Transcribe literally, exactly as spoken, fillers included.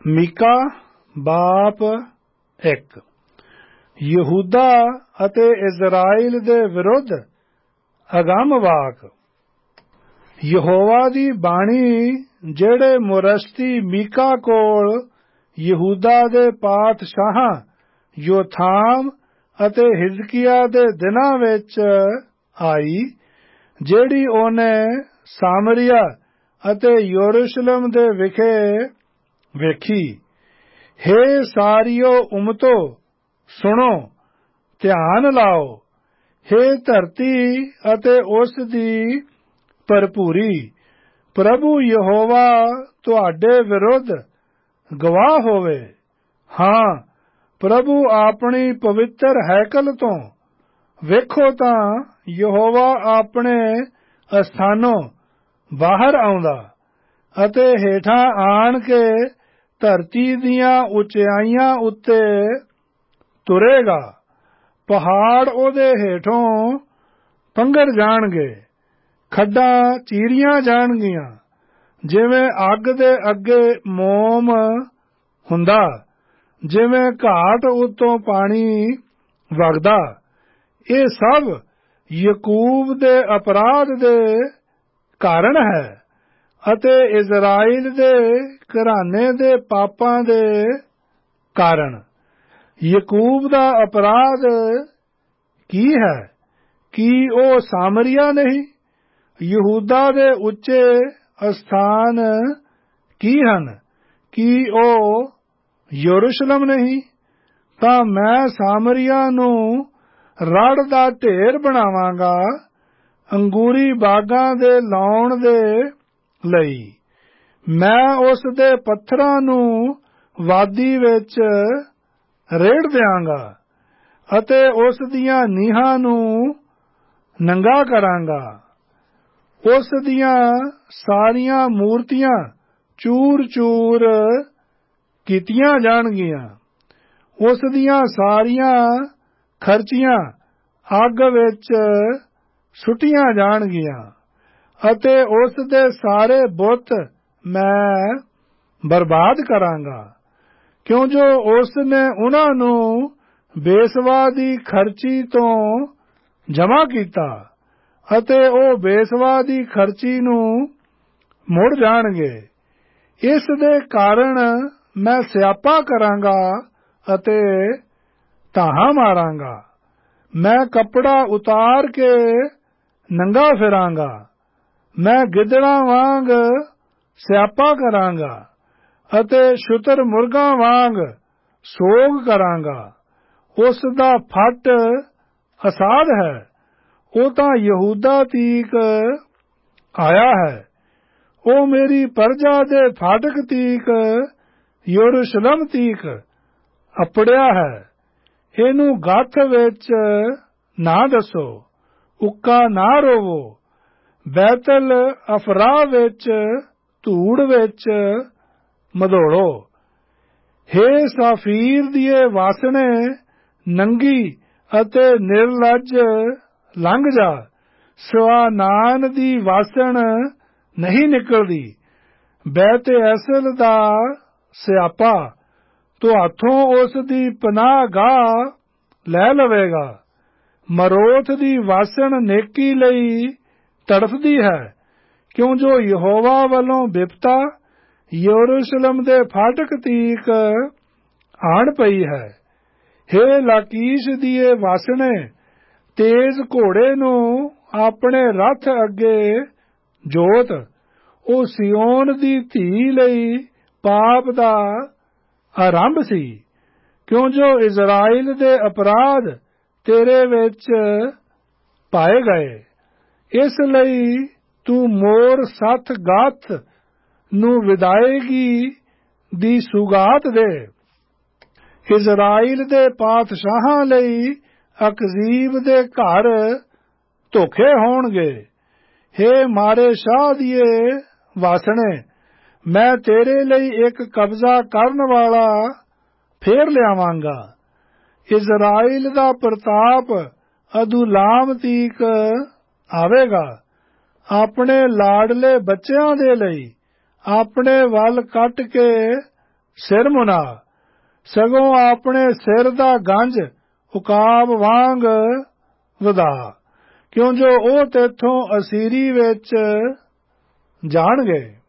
ਮੀਕਾ ਬਾਪ ਇੱਕ। ਯਹੂਦਾ ਅਤੇ ਇਜ਼ਰਾਈਲ ਦੇ ਵਿਰੁੱਧ ਅਗੰਮ ਵਾਕ। ਯਹੋਵਾ ਦੀ ਬਾਣੀ ਜਿਹੜੇ ਮੁਰਸ਼ਤੀ ਮੀਕਾ ਕੋਲ ਯਹੂਦਾ ਦੇ ਪਾਤਸ਼ਾਹਾਂ ਯੋਥਾਮ ਅਤੇ ਹਿਜ਼ਕੀਆ ਦੇ ਦਿਨਾਂ ਵਿੱਚ ਆਈ, ਜਿਹੜੀ ਉਹਨੇ ਸਾਮਰੀਆ ਅਤੇ ਯਰੂਸ਼ਲਮ ਦੇ ਵਿਖੇ ਵੇਖੀ। ਹੇ ਸਾਰਿਓ ਉਮਤੋ, ਸੁਣੋ, ਧਿਆਨ ਲਾਓ। ਹੇ ਧਰਤੀ ਅਤੇ ਉਸ ਦੀ ਭਰਪੂਰੀ, ਪ੍ਰਭੂ ਯਹੋਵਾ ਤੁਹਾਡੇ ਵਿਰੁੱਧ ਗਵਾਹ ਹੋਵੇ। ਹਾਂ, ਪ੍ਰਭੂ ਆਪਣੀ ਪਵਿੱਤਰ ਹੈਕਲ ਤੋਂ, ਵੇਖੋ ਤਾਂ ਯਹੋਵਾ ਆਪਣੇ ਅਸਥਾਨੋਂ ਬਾਹਰ ਆਉਂਦਾ ਅਤੇ ਹੇਠਾਂ ਆਣ ਕੇ ਧਰਤੀ ਦੀਆਂ ਉਚਾਈਆਂ ਉੱਤੇ ਤੁਰੇਗਾ। ਪਹਾੜ ਉਹਦੇ ਹੇਠੋਂ ਪੰਘਰ ਜਾਣਗੇ, ਖੱਡਾਂ ਚੀਰੀਆਂ ਜਾਣਗੀਆਂ, ਜਿਵੇਂ ਅੱਗ ਦੇ ਅੱਗੇ ਮੋਮ ਹੁੰਦਾ, ਜਿਵੇਂ ਘਾਟ ਉੱਤੋਂ ਪਾਣੀ ਵਗਦਾ। ਇਹ ਸਭ ਯਕੂਬ ਦੇ ਅਪਰਾਧ ਦੇ ਕਾਰਨ ਹੈ ਅਤੇ ਇਜ਼ਰਾਈਲ ਦੇ ਘਰਾਨੇ ਦੇ ਪਾਪਾਂ ਦੇ ਕਾਰਨ। ਯਕੂਬ ਦਾ ਅਪਰਾਧ ਕੀ ਹੈ? ਕੀ ਉਹ ਸਾਮਰੀਆ ਨਹੀਂ? ਯਹੂਦਾ ਦੇ ਉੱਚੇ ਅਸਥਾਨ ਕੀ ਹਨ? ਕੀ ਉਹ ਯਰੂਸ਼ਲਮ ਨਹੀਂ? ਤਾਂ ਮੈਂ ਸਾਮਰੀਆ ਨੂੰ ਰੜ ਦਾ ਢੇਰ ਬਣਾਵਾਂਗਾ, ਅੰਗੂਰੀ ਬਾਗਾਂ ਦੇ ਲਾਉਣ ਦੇ ਲਈ। ਮੈਂ ਉਸ ਦੇ ਪੱਥਰਾਂ ਨੂੰ ਵਾਦੀ ਵਿੱਚ ਰੇੜ ਦਿਆਂਗਾ ਅਤੇ ਉਸ ਦੀਆਂ ਨੀਹਾਂ ਨੂੰ ਨੰਗਾ ਕਰਾਂਗਾ। ਉਸ ਦੀਆਂ ਸਾਰੀਆਂ ਮੂਰਤੀਆਂ ਚੂਰ-ਚੂਰ ਕੀਤੀਆਂ ਜਾਣਗੀਆਂ। ਉਸ ਦੀਆਂ ਸਾਰੀਆਂ ਖਰਚੀਆਂ ਅੱਗ ਵਿੱਚ ਸੁੱਟੀਆਂ ਜਾਣਗੀਆਂ ਅਤੇ ਉਸ ਦੇ ਸਾਰੇ ਬੁੱਤ ਮੈਂ ਬਰਬਾਦ ਕਰਾਂਗਾ, ਕਿਉਂ ਜੋ ਉਸ ਨੇ ਉਹਨਾਂ ਨੂੰ ਬੇਸਵਾ ਦੀ ਖਰਚੀ ਤੋਂ ਜਮ੍ਹਾਂ ਕੀਤਾ ਅਤੇ ਉਹ ਬੇਸਵਾ ਦੀ ਖਰਚੀ ਨੂੰ ਮੁੜ ਜਾਣਗੇ। ਇਸ ਦੇ ਕਾਰਨ ਮੈਂ ਸਿਆਪਾ ਕਰਾਂਗਾ ਅਤੇ ਧਾਹਾਂ ਮਾਰਾਂਗਾ। ਮੈਂ ਕੱਪੜਾ ਉਤਾਰ ਕੇ ਨੰਗਾ ਫਿਰਾਂਗਾ। ਮੈਂ ਗਿੱਦੜਾਂ ਵਾਂਗ ਸਿਆਪਾ ਕਰਾਂਗਾ ਅਤੇ ਸ਼ੁਤਰ ਮੁਰਗਾਂ ਵਾਂਗ ਸੋਗ ਕਰਾਂਗਾ। ਉਸ ਦਾ ਫੱਟ ਅਸਾਧ ਹੈ, ਉਹ ਤਾਂ ਯਹੂਦਾ ਤੀਕ ਆਇਆ ਹੈ। ਉਹ ਮੇਰੀ ਪਰਜਾ ਦੇ ਫਾਟਕ ਤੀਕ, ਯਰੂਸ਼ਲਮ ਤੀਕ ਅਪੜਿਆ ਹੈ। ਇਹਨੂੰ ਗੱਥ ਵਿੱਚ ਨਾ ਦੱਸੋ, ਉੱਕਾ ਨਾ ਰੋਵੋ। ਬੈਤਲ ਅਫਰਾਹ ਵਿੱਚ ਧੂੜ ਵਿੱਚ ਮਧੋੜੋ। ਹੇ ਸਾਫੀਰ ਦੀਏ ਵਾਸਣੇ, ਨੰਗੀ ਅਤੇ ਨਿਰਲੱਜ ਲੰਘ ਜਾ। ਸਵਾਨਾਨ ਦੀ ਵਾਸਣ ਨਹੀਂ ਨਿਕਲਦੀ। ਬੈਤ ਐਸਲ ਦਾ ਸਿਆਪਾ ਤੁਹਾਥੋਂ ਉਸ ਦੀ ਪਨਾਹ ਗਾਹ ਲੈ ਲਵੇਗਾ। ਮਰੋਥ ਦੀ ਵਾਸਣ ਨੇਕੀ ਲਈ ਤੜਫਦੀ ਹੈ, ਕਿਉਂ ਜੋ ਯਹੋਵਾ ਵੱਲੋਂ ਬਿਪਤਾ ਯਰੂਸ਼ਲਮ ਦੇ ਫਾਟਕ ਤੀਕ ਆਣ ਪਈ ਹੈ। ਹੇ ਲਾਕੀਸ਼ ਦੀਏ ਵਾਸਣੇ, ਤੇਜ਼ ਘੋੜੇ ਨੂੰ ਆਪਣੇ ਰੱਥ ਅੱਗੇ ਜੋਤ। ਉਹ ਸਿਯੋਨ ਦੀ ਧੀ ਲਈ ਪਾਪ ਦਾ ਆਰੰਭ ਸੀ, ਕਿਉਂ ਜੋ ਇਜ਼ਰਾਈਲ ਦੇ ਅਪਰਾਧ ਤੇਰੇ ਵਿੱਚ ਪਾਏ ਗਏ। ਇਸ ਲਈ ਤੂੰ ਮੋਰ ਸੱਥ ਗਾਥ ਨੂੰ ਵਿਦਾਇਗੀ ਦੀ ਸੁਗਾਤ ਦੇ। ਇਜ਼ਰਾਈਲ ਦੇ ਪਾਤਸ਼ਾਹਾਂ ਲਈ ਅਕਜ਼ੀਬ ਦੇ ਘਰ ਧੋਖੇ ਹੋਣਗੇ। ਹੇ ਮਾਰੇ ਸ਼ਾਹ ਦੀਏ ਵਾਸਣੇ, ਮੈਂ ਤੇਰੇ ਲਈ ਇੱਕ ਕਬਜ਼ਾ ਕਰਨ ਵਾਲਾ ਫੇਰ ਲਿਆਵਾਂਗਾ। ਇਜ਼ਰਾਈਲ ਦਾ ਪ੍ਰਤਾਪ ਅਦੁਲਾਮ ਤੀਕ ਆਵੇਗਾ। ਆਪਣੇ ਲਾਡਲੇ ਬੱਚਿਆਂ ਦੇ ਲਈ ਆਪਣੇ ਵੱਲ ਕੱਟ ਕੇ ਸਿਰ ਮੁਨਾ, ਸਗੋਂ ਆਪਣੇ ਸਿਰ ਦਾ ਗੰਜ ਉਕਾਬ ਵਾਂਗ ਵਧਾ, ਕਿਉਂ ਜੋ ਉਹ ਤੇਥੋਂ ਅਸੀਰੀ ਵਿੱਚ ਜਾਣਗੇ।